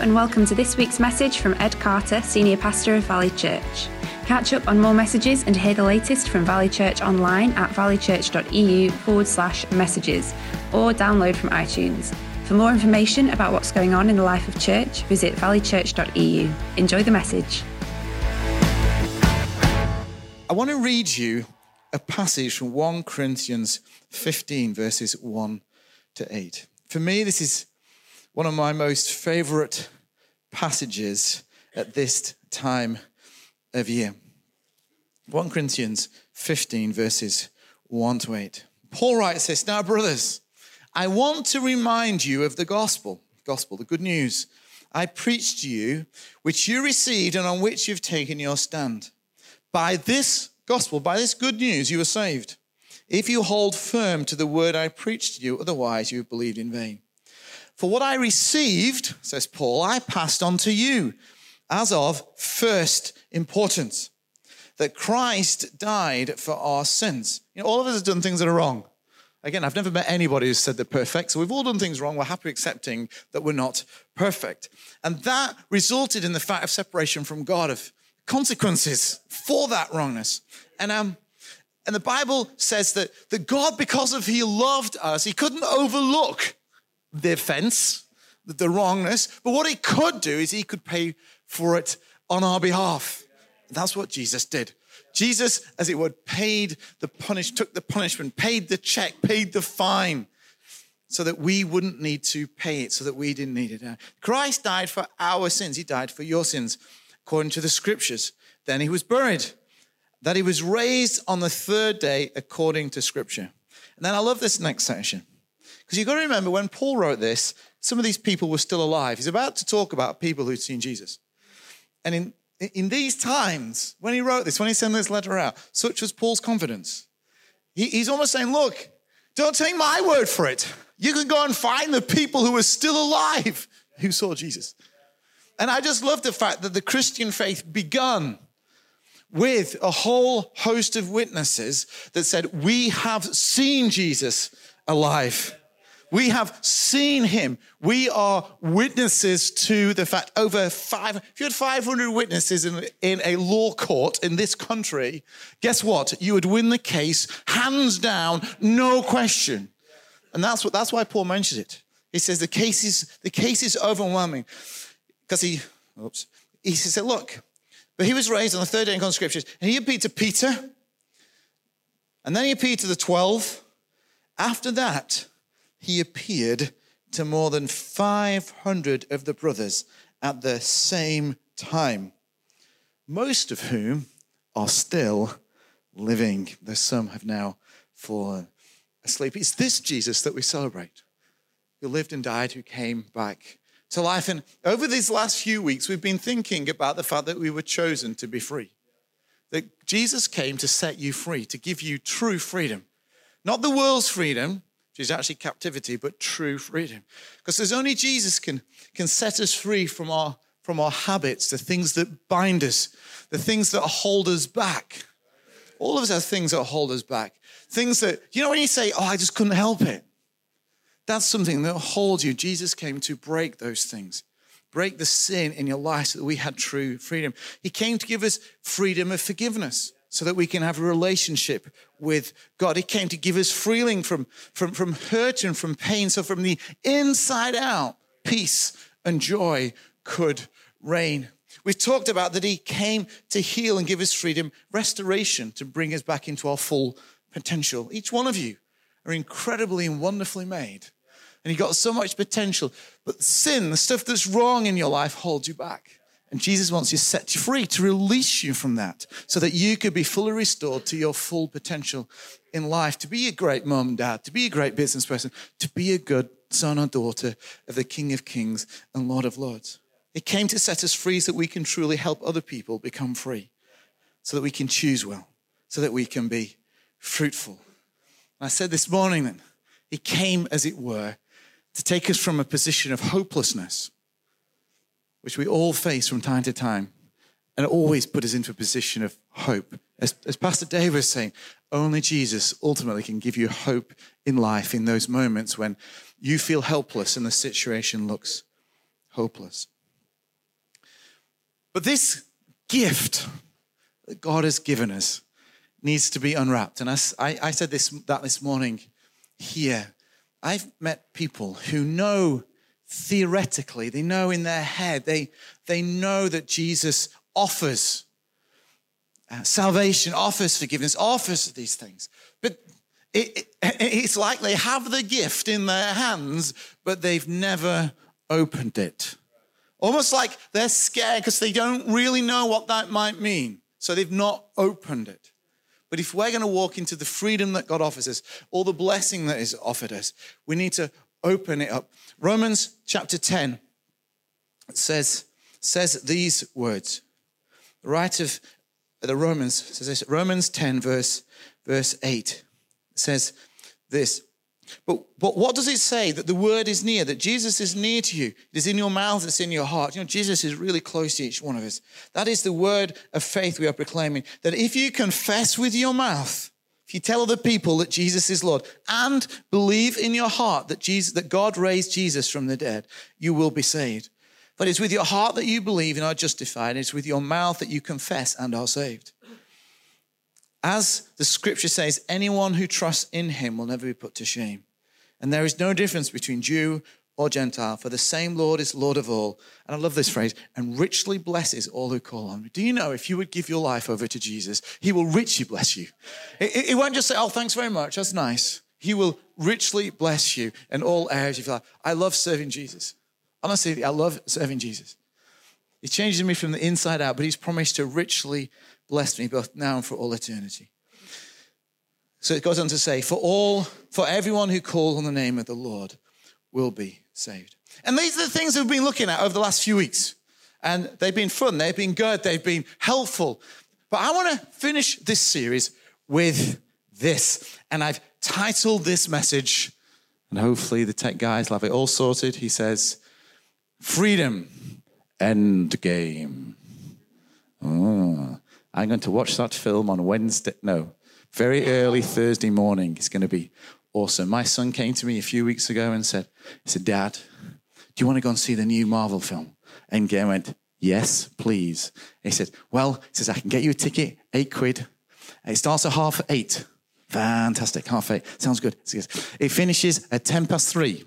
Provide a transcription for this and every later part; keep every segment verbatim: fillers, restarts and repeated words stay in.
and welcome to this week's message from Ed Carter, Senior Pastor of Valley Church. Catch up on more messages and hear the latest from Valley Church online at valleychurch.eu forward slash messages or download from iTunes. For more information about what's going on in the life of church, visit valleychurch.eu. Enjoy the message. I want to read you a passage from First Corinthians fifteen, verses one to eight. For me, this is one of my most favorite passages at this time of year. First Corinthians fifteen, verses one to eight. Paul writes this, "Now, brothers, I want to remind you of the gospel, gospel, the good news I preached to you, which you received and on which you've taken your stand. By this gospel, by this good news, you are saved, if you hold firm to the word I preached to you, otherwise you have believed in vain. For what I received," says Paul, "I passed on to you as of first importance, that Christ died for our sins." You know, all of us have done things that are wrong. Again, I've never met anybody who said they're perfect, so we've all done things wrong. We're happy accepting that we're not perfect. And that resulted in the fact of separation from God, of consequences for that wrongness. And um, and the Bible says that, that God, because of he loved us, he couldn't overlook the offense, the wrongness, but what he could do is he could pay for it on our behalf. That's what Jesus did. Jesus, as it were, paid the punish, took the punishment, paid the check, paid the fine, so that we wouldn't need to pay it, so that we didn't need it. Christ died for our sins. He died for your sins, according to the scriptures. Then he was buried, that he was raised on the third day, according to scripture. And then I love this next section, because you've got to remember, when Paul wrote this, some of these people were still alive. He's about to talk about people who'd seen Jesus. And in In these times, when he wrote this, when he sent this letter out, such was Paul's confidence. He, he's almost saying, look, don't take my word for it. You can go and find the people who are still alive who saw Jesus. And I just love the fact that the Christian faith begun with a whole host of witnesses that said, we have seen Jesus alive. We have seen him. We are witnesses to the fact. Over five, if you had five hundred witnesses in, in a law court in this country, guess what? You would win the case, hands down, no question. And that's what. That's why Paul mentions it. He says the case is, the case is overwhelming. Because he, oops, he said, look, but he was raised on the third day in scriptures, and he appeared to Peter, and then he appeared to the twelve. After that, he appeared to more than five hundred of the brothers at the same time, most of whom are still living, though some have now fallen asleep. It's this Jesus that we celebrate, who lived and died, who came back to life. And over these last few weeks, we've been thinking about the fact that we were chosen to be free, that Jesus came to set you free, to give you true freedom, not the world's freedom, which is actually captivity, but true freedom. Because there's only Jesus can, can set us free from our, from our habits, the things that bind us, the things that hold us back. All of us have things that hold us back. Things that, you know when you say, oh, I just couldn't help it. That's something that holds you. Jesus came to break those things, break the sin in your life so that we had true freedom. He came to give us freedom of forgiveness, so that we can have a relationship with God. He came to give us freedom from, from, from hurt and from pain. So from the inside out, peace and joy could reign. We've talked about that he came to heal and give us freedom, restoration, to bring us back into our full potential. Each one of you are incredibly and wonderfully made. And you've got so much potential. But sin, the stuff that's wrong in your life, holds you back. And Jesus wants to set you free, to release you from that, so that you could be fully restored to your full potential in life, to be a great mom and dad, to be a great business person, to be a good son or daughter of the King of Kings and Lord of Lords. He came to set us free so that we can truly help other people become free, so that we can choose well, so that we can be fruitful. And I said this morning that he came, as it were, to take us from a position of hopelessness, which we all face from time to time, and always put us into a position of hope. As, as Pastor Dave was saying, only Jesus ultimately can give you hope in life in those moments when you feel helpless and the situation looks hopeless. But this gift that God has given us needs to be unwrapped. And I, I said this that this morning here. I've met people who know theoretically, they know in their head, they, they know that Jesus offers uh, salvation, offers forgiveness, offers these things. But it, it, it's like they have the gift in their hands, but they've never opened it. Almost like they're scared because they don't really know what that might mean. So they've not opened it. But if we're going to walk into the freedom that God offers us, all the blessing that is offered us, we need to open it up. Romans chapter ten says, says these words. The writer of the Romans says this, Romans ten verse, verse eight says this. But, but what does it say? That the word is near, that Jesus is near to you. It is in your mouth, it's in your heart. You know, Jesus is really close to each one of us. That is the word of faith we are proclaiming. That if you confess with your mouth, if you tell other people that Jesus is Lord, and believe in your heart that Jesus, that God raised Jesus from the dead, you will be saved. But it's with your heart that you believe and are justified. It's with your mouth that you confess and are saved. As the scripture says, anyone who trusts in him will never be put to shame. And there is no difference between Jew or Gentile, for the same Lord is Lord of all. And I love this phrase, and richly blesses all who call on him. Do you know if you would give your life over to Jesus, he will richly bless you. He won't just say, oh, thanks very much, that's nice. He will richly bless you in all areas of your life. I love serving Jesus. Honestly, I love serving Jesus. He changes me from the inside out, but he's promised to richly bless me both now and for all eternity. So it goes on to say, for all, for everyone who calls on the name of the Lord will be saved. And these are the things we've been looking at over the last few weeks. And they've been fun, they've been good, they've been helpful. But I want to finish this series with this. And I've titled this message, and hopefully the tech guys will have it all sorted. He says, Freedom Endgame. Oh, I'm going to watch that film on Wednesday. No, very early Thursday morning. It's going to be awesome. My son came to me a few weeks ago and said, he said, Dad, do you want to go and see the new Marvel film? Endgame. I went, yes, please. He said, well, he says, I can get you a ticket, eight quid. It starts at half eight. Fantastic, half eight. Sounds good. It finishes at ten past three.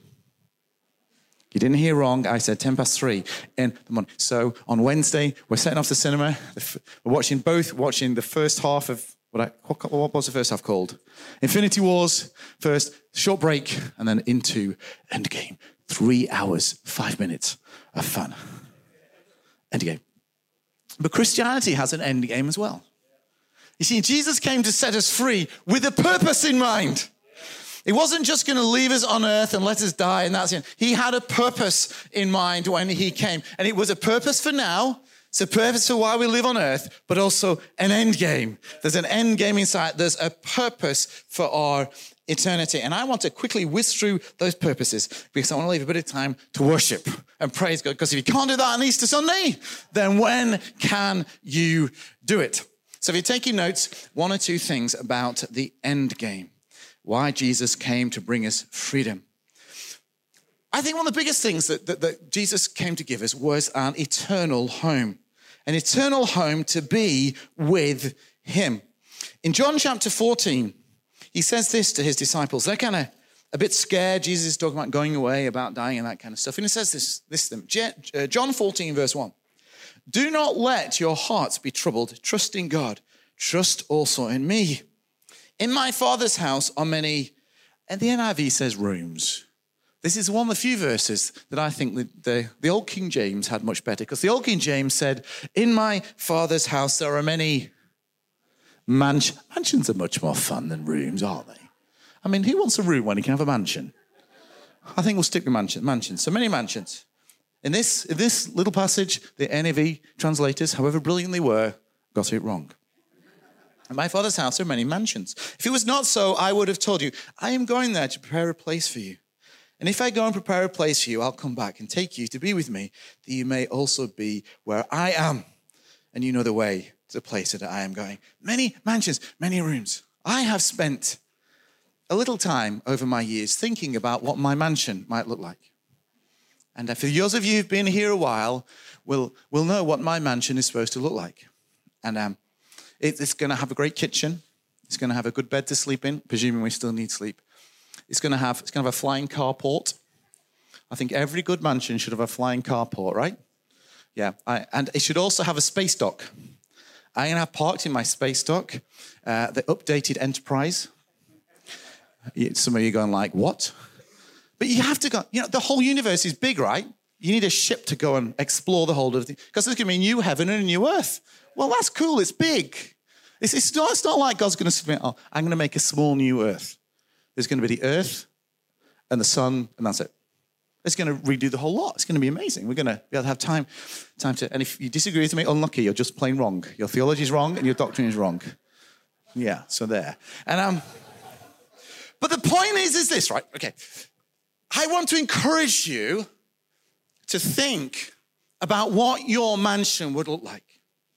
You didn't hear wrong. I said ten past three in the morning. So on Wednesday, we're setting off the cinema. We're watching both, watching the first half of, what, I, what was the first half called? Infinity Wars first, short break, and then into Endgame. Three hours, five minutes of fun. Endgame. But Christianity has an endgame as well. You see, Jesus came to set us free with a purpose in mind. He wasn't just going to leave us on earth and let us die, and that's it. He had a purpose in mind when he came. And it was a purpose for now. It's a purpose for why we live on earth, but also an end game. There's an end game inside. There's a purpose for our eternity. And I want to quickly whiz through those purposes because I want to leave a bit of time to worship and praise God. Because if you can't do that on Easter Sunday, then when can you do it? So if you're taking notes, one or two things about the end game. Why Jesus came to bring us freedom. I think one of the biggest things that, that, that Jesus came to give us was an eternal home. An eternal home to be with him. In John chapter fourteen, he says this to his disciples. They're kind of a bit scared. Jesus is talking about going away, about dying and that kind of stuff. And he says this, this to them. John fourteen verse one. Do not let your hearts be troubled. Trust in God. Trust also in me. In my Father's house are many, and the N I V says rooms. This is one of the few verses that I think the, the, the old King James had much better, because the old King James said, in my Father's house there are many mansions. Mansions are much more fun than rooms, aren't they? I mean, who wants a room when he can have a mansion? I think we'll stick with mansion, mansions. So many mansions. In this, in this little passage, the N I V translators, however brilliant they were, got it wrong. In my Father's house are many mansions. If it was not so, I would have told you, I am going there to prepare a place for you. And if I go and prepare a place for you, I'll come back and take you to be with me, that you may also be where I am. And you know the way to the place that I am going. Many mansions, many rooms. I have spent a little time over my years thinking about what my mansion might look like. And for those of you who've been here a while, will will know what my mansion is supposed to look like. And um, it, it's going to have a great kitchen. It's going to have a good bed to sleep in, presuming we still need sleep. It's going to have it's going to have a flying carport. I think every good mansion should have a flying carport, right? Yeah, I, and it should also have a space dock. I'm going to have parked in my space dock uh, the updated Enterprise. Some of you are going like, what? But you have to go, you know, the whole universe is big, right? You need a ship to go and explore the whole of the, because there's going to be a new heaven and a new earth. Well, that's cool. It's big. It's, it's, not, it's not like God's going to submit, oh, I'm going to make a small new earth. There's going to be the earth and the sun, and that's it. It's going to redo the whole lot. It's going to be amazing. We're going to be able to have time, time to, and if you disagree with me, unlucky, you're just plain wrong. Your theology is wrong and your doctrine is wrong. Yeah, so there. And um, but the point is, is this, right? Okay. I want to encourage you to think about what your mansion would look like.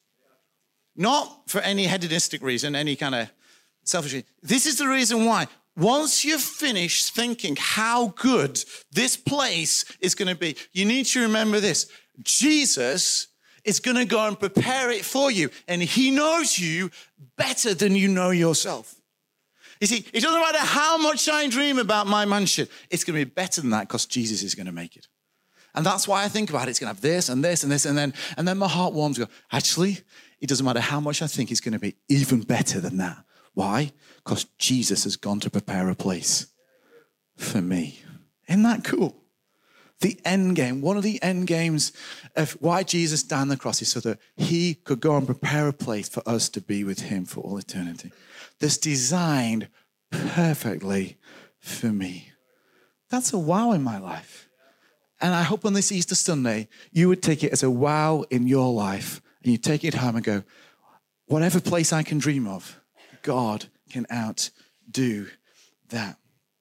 Not for any hedonistic reason, any kind of selfish reason. This is the reason why. Once you've finished thinking how good this place is going to be, you need to remember this. Jesus is going to go and prepare it for you, and he knows you better than you know yourself. You see, it doesn't matter how much I dream about my mansion. It's going to be better than that because Jesus is going to make it. And that's why I think about it. It's going to have this and this and this, and then, and then my heart warms and go, actually, it doesn't matter how much I think it's going to be even better than that. Why? Because Jesus has gone to prepare a place for me. Isn't that cool? The end game, one of the end games of why Jesus died on the cross is so that he could go and prepare a place for us to be with him for all eternity. That's designed perfectly for me. That's a wow in my life. And I hope on this Easter Sunday, you would take it as a wow in your life, and you take it home and go, whatever place I can dream of, God can outdo that.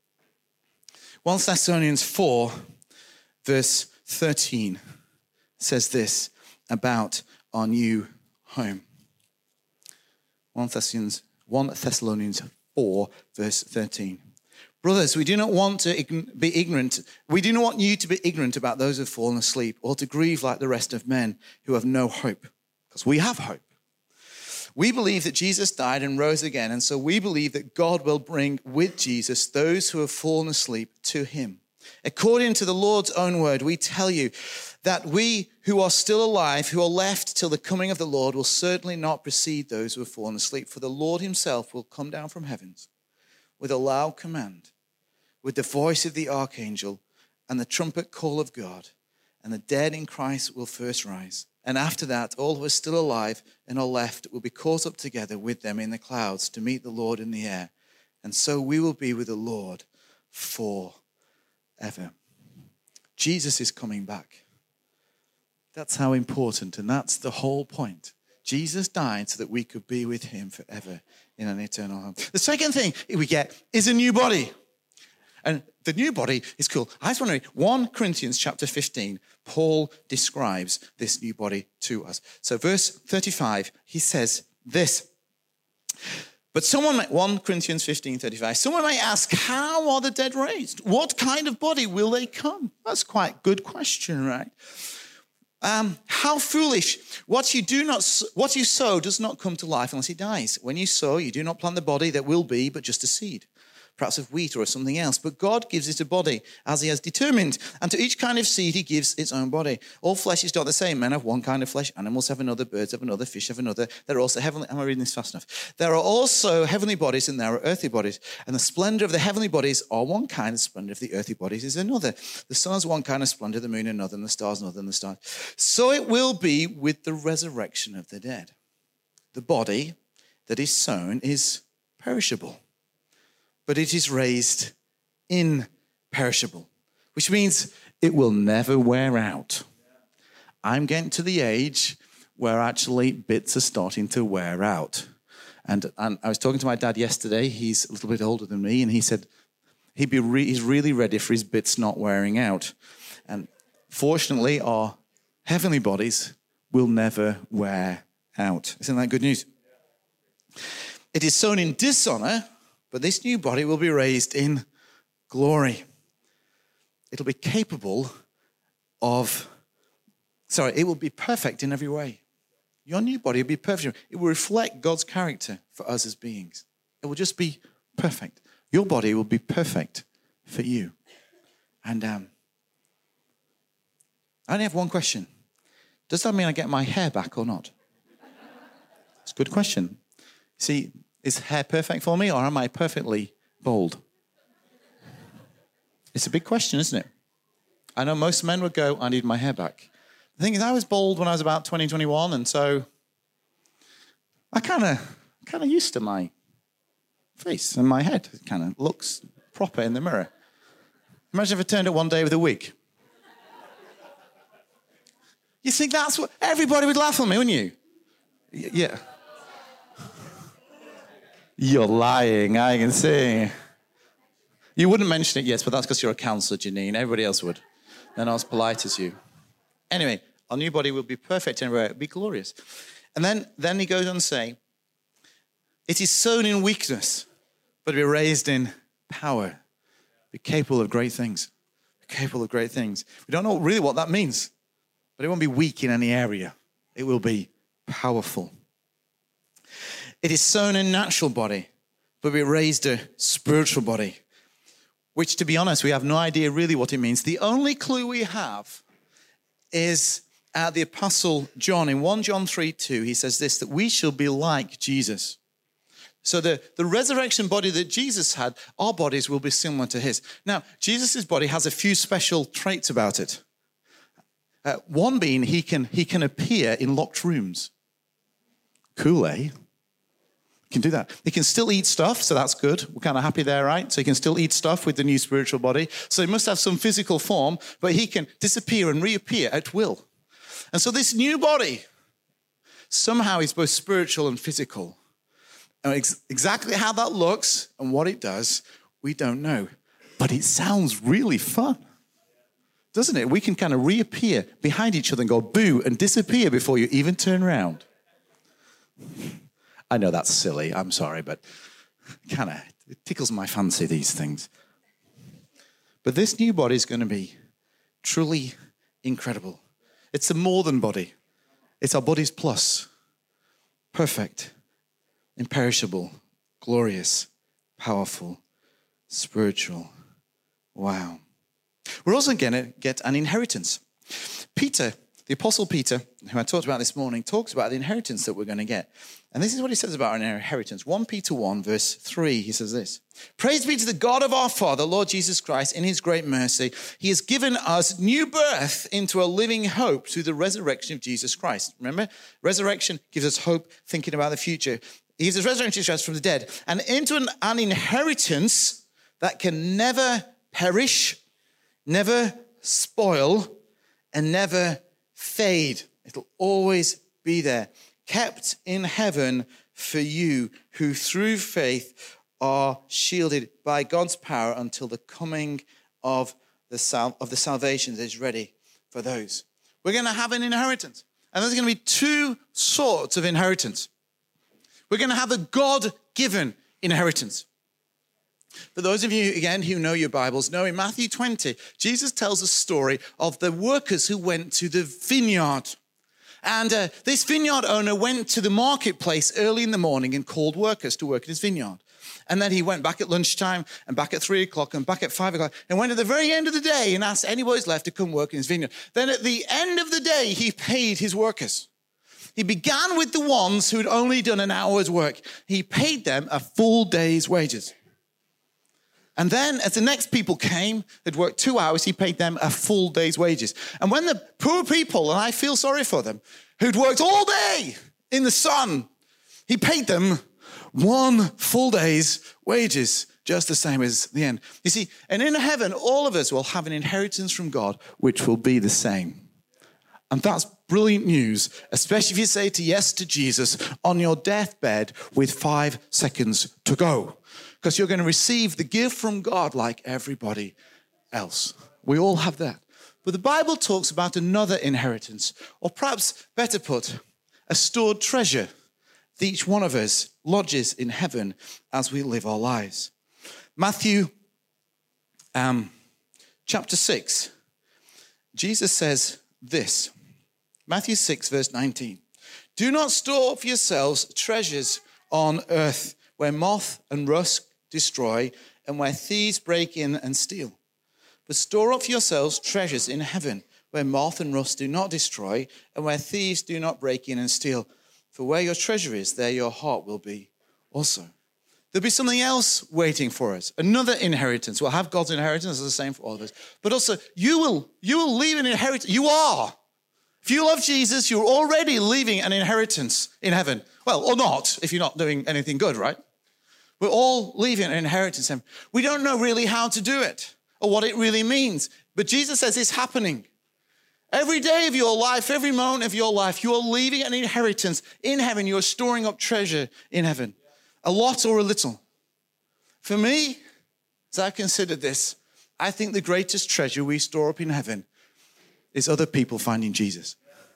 First Thessalonians four, verse thirteen, says this about our new home. First Thessalonians, First Thessalonians four, verse thirteen. Brothers, we do not want to be ignorant. We do not want you to be ignorant about those who have fallen asleep, or to grieve like the rest of men who have no hope, because we have hope. We believe that Jesus died and rose again, and so we believe that God will bring with Jesus those who have fallen asleep to him. According to the Lord's own word, we tell you that we who are still alive, who are left till the coming of the Lord, will certainly not precede those who have fallen asleep. For the Lord himself will come down from heavens with a loud command, with the voice of the archangel and the trumpet call of God, and the dead in Christ will first rise. And after that, all who are still alive and are left will be caught up together with them in the clouds to meet the Lord in the air. And so we will be with the Lord forever. Jesus is coming back. That's how important, and that's the whole point. Jesus died so that we could be with him forever in an eternal home. The second thing we get is a new body. And the new body is cool. I was wondering, First Corinthians chapter fifteen, Paul describes this new body to us. So verse thirty-five, he says this. But someone, First Corinthians fifteen, thirty-five, someone may ask, how are the dead raised? What kind of body will they come? That's quite a good question, right? Um, how foolish. What you do not, what you sow does not come to life unless it dies. When you sow, you do not plant the body that will be, but just a seed, perhaps of wheat or of something else. But God gives it a body as he has determined. And to each kind of seed he gives its own body. All flesh is not the same. Men have one kind of flesh. Animals have another. Birds have another. Fish have another. There are also heavenly... Am I reading this fast enough? There are also heavenly bodies and there are earthly bodies. And the splendor of the heavenly bodies are one kind. The splendor of the earthly bodies is another. The sun is one kind of splendor. The moon another. And the stars another. And the stars. So it will be with the resurrection of the dead. The body that is sown is perishable, but it is raised imperishable, which means it will never wear out. I'm getting to the age where actually bits are starting to wear out. And, and I was talking to my dad yesterday. He's a little bit older than me, and he said he'd be re- he's really ready for his bits not wearing out. And fortunately, our heavenly bodies will never wear out. Isn't that good news? It is sown in dishonor, but this new body will be raised in glory. It'll be capable of, sorry, it will be perfect in every way. Your new body will be perfect. It will reflect God's character for us as beings. It will just be perfect. Your body will be perfect for you. And um, I only have one question. Does that mean I get my hair back or not? It's a good question. See, is hair perfect for me or am I perfectly bald? It's a big question, isn't it? I know most men would go, I need my hair back. The thing is, I was bald when I was about twenty, twenty-one, and so I kind of kind of used to my face and my head. It kind of looks proper in the mirror. Imagine if I turned it one day with a wig. You think that's what... Everybody would laugh at me, wouldn't you? Y- yeah. You're lying, I can see. You wouldn't mention it, yes, but that's because you're a counsellor, Janine. Everybody else would. They're not as polite as you. Anyway, our new body will be perfect and it will be glorious. And then, then he goes on to say, it is sown in weakness, but be raised in power. Be capable of great things. Be capable of great things. We don't know really what that means, but it won't be weak in any area. It will be powerful. It is sown in natural body, but be raised a spiritual body. Which, to be honest, we have no idea really what it means. The only clue we have is uh, the Apostle John. In First John three two, he says this, that we shall be like Jesus. So the, the resurrection body that Jesus had, our bodies will be similar to his. Now, Jesus' body has a few special traits about it. Uh, one being he can, he can appear in locked rooms. Cool, eh? He can do that. He can still eat stuff, so that's good. We're kind of happy there, right? So he can still eat stuff with the new spiritual body. So he must have some physical form, but he can disappear and reappear at will. And so this new body somehow is both spiritual and physical. And ex- exactly how that looks and what it does, we don't know. But it sounds really fun, doesn't it? We can kind of reappear behind each other and go boo and disappear before you even turn around. I know that's silly, I'm sorry, but kind of it tickles my fancy, these things. But this new body is going to be truly incredible. It's a more than body. It's our bodies plus. Perfect, imperishable, glorious, powerful, spiritual. Wow. We're also going to get an inheritance. Peter, the Apostle Peter, who I talked about this morning, talks about the inheritance that we're going to get. And this is what he says about our inheritance. First Peter one, verse three, he says this. Praise be to the God of our Father, Lord Jesus Christ, in his great mercy. He has given us new birth into a living hope through the resurrection of Jesus Christ. Remember, resurrection gives us hope, thinking about the future. He gives us resurrection of Jesus Christ from the dead. And into an, an inheritance that can never perish, never spoil, and never fade. It'll always be there. Kept in heaven for you who through faith are shielded by God's power until the coming of the sal- of the salvation that is ready for those. We're going to have an inheritance. And there's going to be two sorts of inheritance. We're going to have a God-given inheritance. For those of you, again, who know your Bibles, know in Matthew twenty, Jesus tells a story of the workers who went to the vineyard. And uh, this vineyard owner went to the marketplace early in the morning and called workers to work in his vineyard. And then he went back at lunchtime and back at three o'clock and back at five o'clock and went at the very end of the day and asked anybody who's left to come work in his vineyard. Then at the end of the day, he paid his workers. He began with the ones who'd only done an hour's work. He paid them a full day's wages. And then as the next people came, they'd worked two hours, he paid them a full day's wages. And when the poor people, and I feel sorry for them, who'd worked all day in the sun, he paid them one full day's wages, just the same as the end. You see, and in heaven, all of us will have an inheritance from God, which will be the same. And that's brilliant news, especially if you say to yes to Jesus on your deathbed with five seconds to go. Because you're going to receive the gift from God like everybody else. We all have that. But the Bible talks about another inheritance, or perhaps better put, a stored treasure that each one of us lodges in heaven as we live our lives. Matthew um, chapter six. Jesus says this, Matthew six, verse nineteen. Do not store up for yourselves treasures on earth where moth and rust destroy and where thieves break in and steal. But store up for yourselves treasures in heaven where moth and rust do not destroy and where thieves do not break in and steal. For where your treasure is, there your heart will be also. There'll be something else waiting for us, another inheritance. We'll have God's inheritance, it's the same for all of us. But also, you will, you will leave an inheritance. You are. If you love Jesus, you're already leaving an inheritance in heaven. Well, or not, if you're not doing anything good, right? We're all leaving an inheritance in heaven. We don't know really how to do it or what it really means. But Jesus says it's happening. Every day of your life, every moment of your life, you are leaving an inheritance in heaven. You are storing up treasure in heaven. A lot or a little. For me, as I've considered this, I think the greatest treasure we store up in heaven is other people finding Jesus.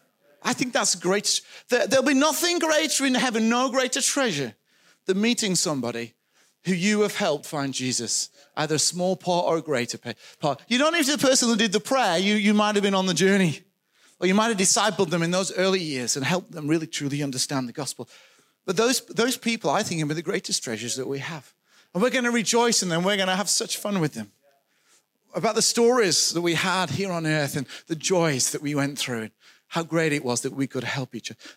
I think that's great. There'll be nothing greater in heaven, no greater treasure than meeting somebody who you have helped find Jesus, either a small part or a greater part. You don't need to be the person who did the prayer. You, you might have been on the journey, or you might have discipled them in those early years and helped them really truly understand the gospel. But those, those people, I think, are the greatest treasures that we have. And we're going to rejoice in them. We're going to have such fun with them. About the stories that we had here on earth and the joys that we went through and how great it was that we could help each other.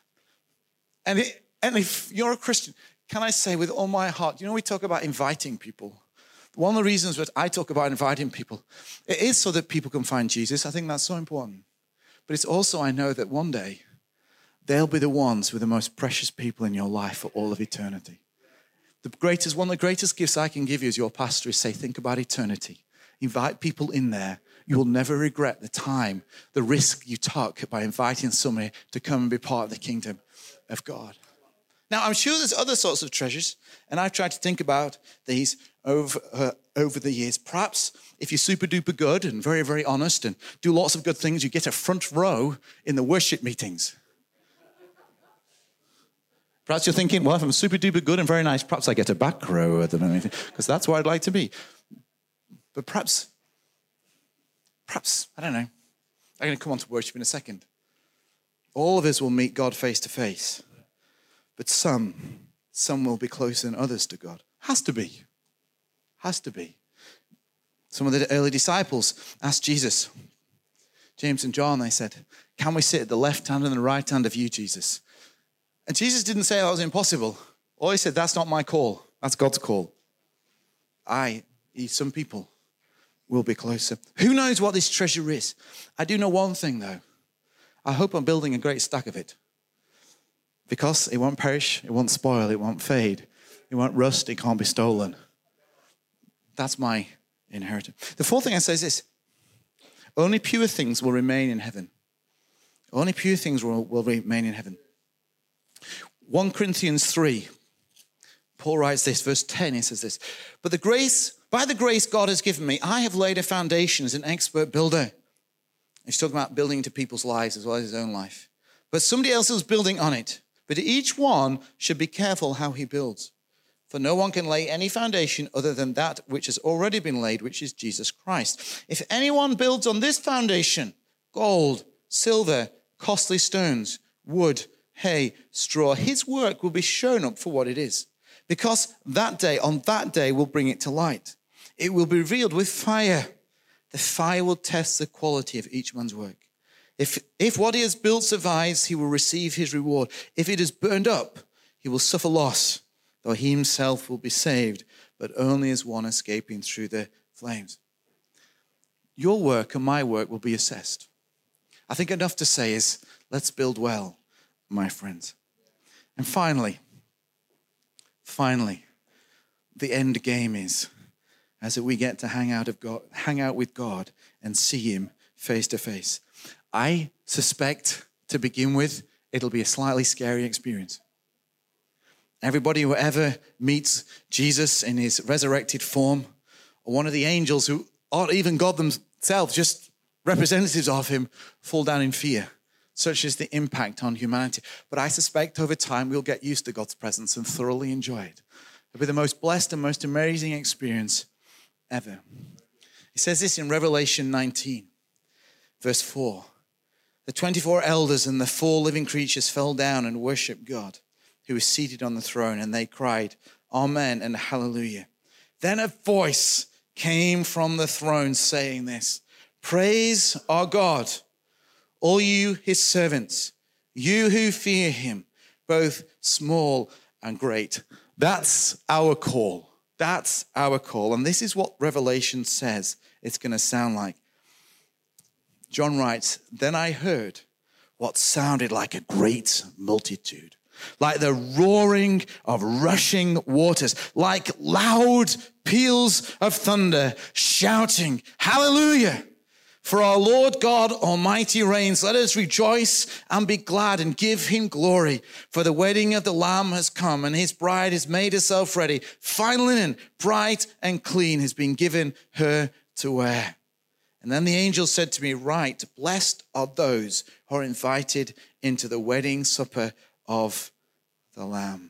And, it, and if you're a Christian, can I say with all my heart, you know, we talk about inviting people. One of the reasons that I talk about inviting people, it is so that people can find Jesus. I think that's so important. But it's also, I know that one day, they'll be the ones with the most precious people in your life for all of eternity. The greatest, one of the greatest gifts I can give you as your pastor is say, think about eternity. Invite people in there. You will never regret the time, the risk you took by inviting somebody to come and be part of the kingdom of God. Now, I'm sure there's other sorts of treasures, and I've tried to think about these over, uh, over the years. Perhaps if you're super duper good and very, very honest and do lots of good things, you get a front row in the worship meetings. Perhaps you're thinking, well, if I'm super duper good and very nice, perhaps I get a back row at the moment, because that's where I'd like to be. But perhaps, perhaps, I don't know. I'm going to come on to worship in a second. All of us will meet God face to face. But some, some will be closer than others to God. Has to be. Has to be. Some of the early disciples asked Jesus, James and John, they said, can we sit at the left hand and the right hand of you, Jesus? And Jesus didn't say that was impossible. All he said, that's not my call. That's God's call. I, some people will be closer. Who knows what this treasure is? I do know one thing, though. I hope I'm building a great stack of it. Because it won't perish, it won't spoil, it won't fade, it won't rust, it can't be stolen. That's my inheritance. The fourth thing I say is this. Only pure things will remain in heaven. Only pure things will, will remain in heaven. First Corinthians three, Paul writes this, verse ten, he says this. But the grace, by the grace God has given me, I have laid a foundation as an expert builder. He's talking about building into people's lives as well as his own life. But somebody else is building on it. But each one should be careful how he builds. For no one can lay any foundation other than that which has already been laid, which is Jesus Christ. If anyone builds on this foundation, gold, silver, costly stones, wood, hay, straw, his work will be shown up for what it is. Because that day, on that day, will bring it to light. It will be revealed with fire. The fire will test the quality of each man's work. If, if what he has built survives, he will receive his reward. If it is burned up, he will suffer loss, though he himself will be saved, but only as one escaping through the flames. Your work and my work will be assessed. I think enough to say is, let's build well, my friends. And finally, finally, the end game is, as we get to hang out of God, hang out with God and see him face to face. I suspect, to begin with, it'll be a slightly scary experience. Everybody who ever meets Jesus in his resurrected form, or one of the angels who aren't even God themselves, just representatives of him, fall down in fear. Such is the impact on humanity. But I suspect over time we'll get used to God's presence and thoroughly enjoy it. It'll be the most blessed and most amazing experience ever. He says this in Revelation nineteen. Verse four, the twenty-four elders and the four living creatures fell down and worshiped God, who is seated on the throne, and they cried, Amen and Hallelujah. Then a voice came from the throne saying this, Praise our God, all you his servants, you who fear him, both small and great. That's our call. That's our call. And this is what Revelation says it's going to sound like. John writes, Then I heard what sounded like a great multitude, like the roaring of rushing waters, like loud peals of thunder, shouting, Hallelujah! For our Lord God Almighty reigns. Let us rejoice and be glad and give him glory. For the wedding of the Lamb has come, and his bride has made herself ready. Fine linen, bright and clean, has been given her to wear. And then the angel said to me, Right, blessed are those who are invited into the wedding supper of the Lamb.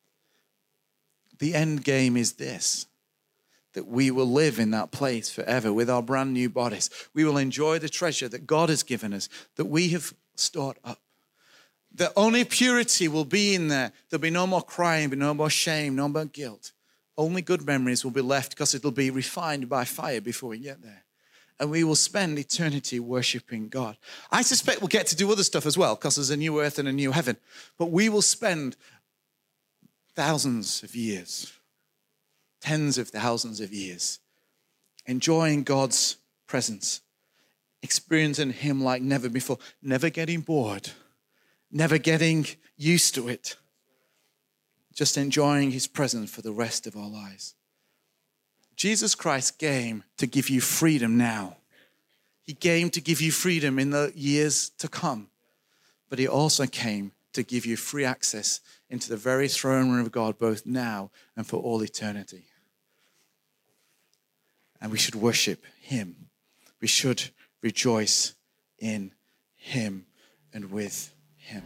The end game is this, that we will live in that place forever with our brand new bodies. We will enjoy the treasure that God has given us, that we have stored up. The only purity will be in there. There'll be no more crying, be no more shame, no more guilt. Only good memories will be left because it'll be refined by fire before we get there. And we will spend eternity worshiping God. I suspect we'll get to do other stuff as well because there's a new earth and a new heaven. But we will spend thousands of years, tens of thousands of years, enjoying God's presence, experiencing him like never before, never getting bored, never getting used to it, just enjoying his presence for the rest of our lives. Jesus Christ came to give you freedom now. He came to give you freedom in the years to come, but he also came to give you free access into the very throne room of God, both now and for all eternity. And we should worship him. We should rejoice in him and with him.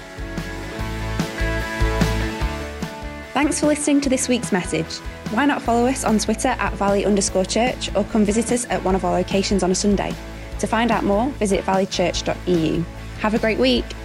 Thanks for listening to this week's message. Why not follow us on Twitter at valley underscore church or come visit us at one of our locations on a Sunday. To find out more, visit valley church dot e u. Have a great week.